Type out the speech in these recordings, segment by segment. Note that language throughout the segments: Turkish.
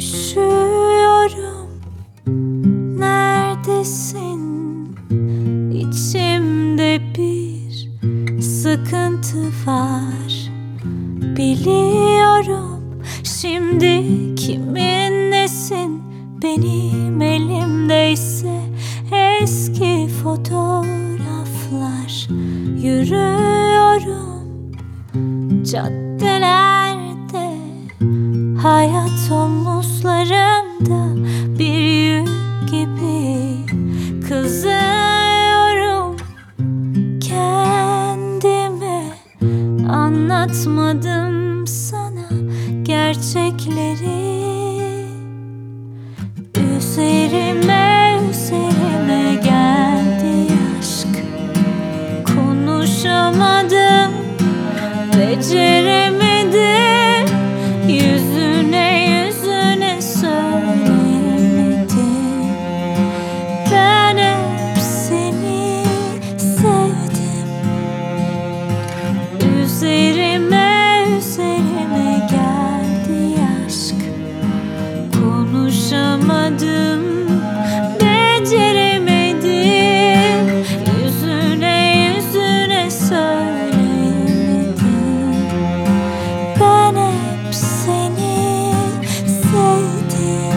Üşüyorum, neredesin? İçimde bir sıkıntı var. Biliyorum, şimdi kimin nesin? Benim elimdeyse eski fotoğraflar. Yürüyorum caddelerde, hayat omuzlarımda bir yük gibi. Kızıyorum kendime, anlatmadım sana gerçekleri. Üzerime geldi aşk, konuşamadım, beceremedim, yüzüne söyleyemedim. Ben hep seni sevdim. Üzerime geldi aşk, konuşamadım, beceremedim, yüzüne söyleyemedim. Ben hep seni sevdim.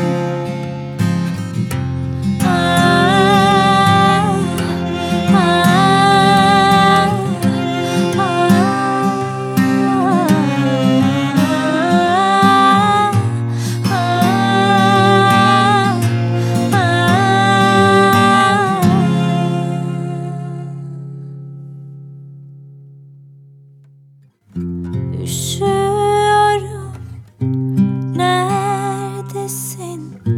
Üşüyorum, neredesin?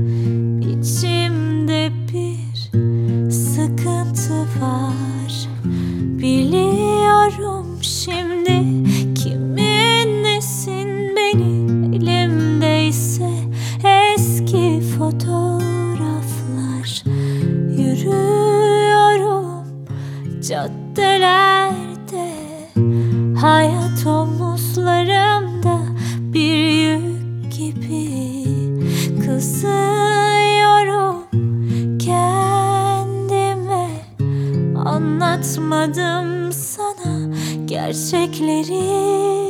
İçimde bir sıkıntı var. Biliyorum, şimdi kimin nesin? Benim elimdeyse eski fotoğraflar. Yürüyorum caddelerde, hayat omuzlarımda bir yük gibi. Kızıyorum kendime, anlatmadım sana gerçekleri.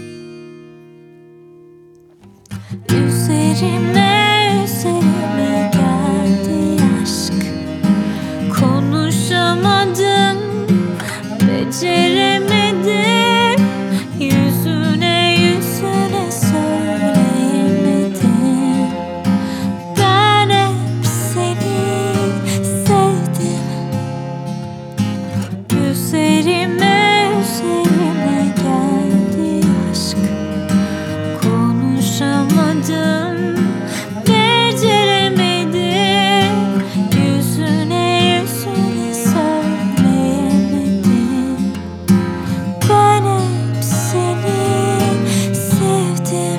Üzerime geldi aşk, konuşamadım, beceremedim, yüzüne söyleyemedim. Ben hep seni sevdim. Üzerime geldi aşk, konuşamadım, beceremedim, yüzüne söyleyemedim. Ben hep seni sevdim.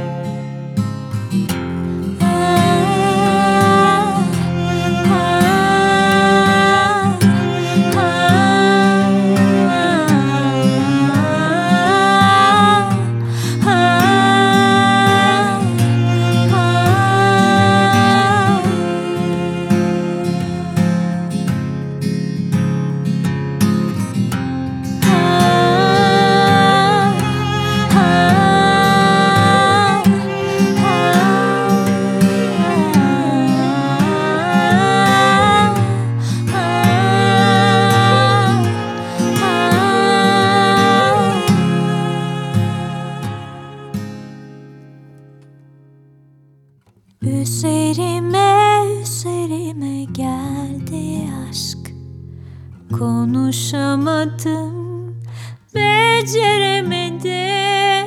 Üzerime geldi aşk, konuşamadım, beceremedim,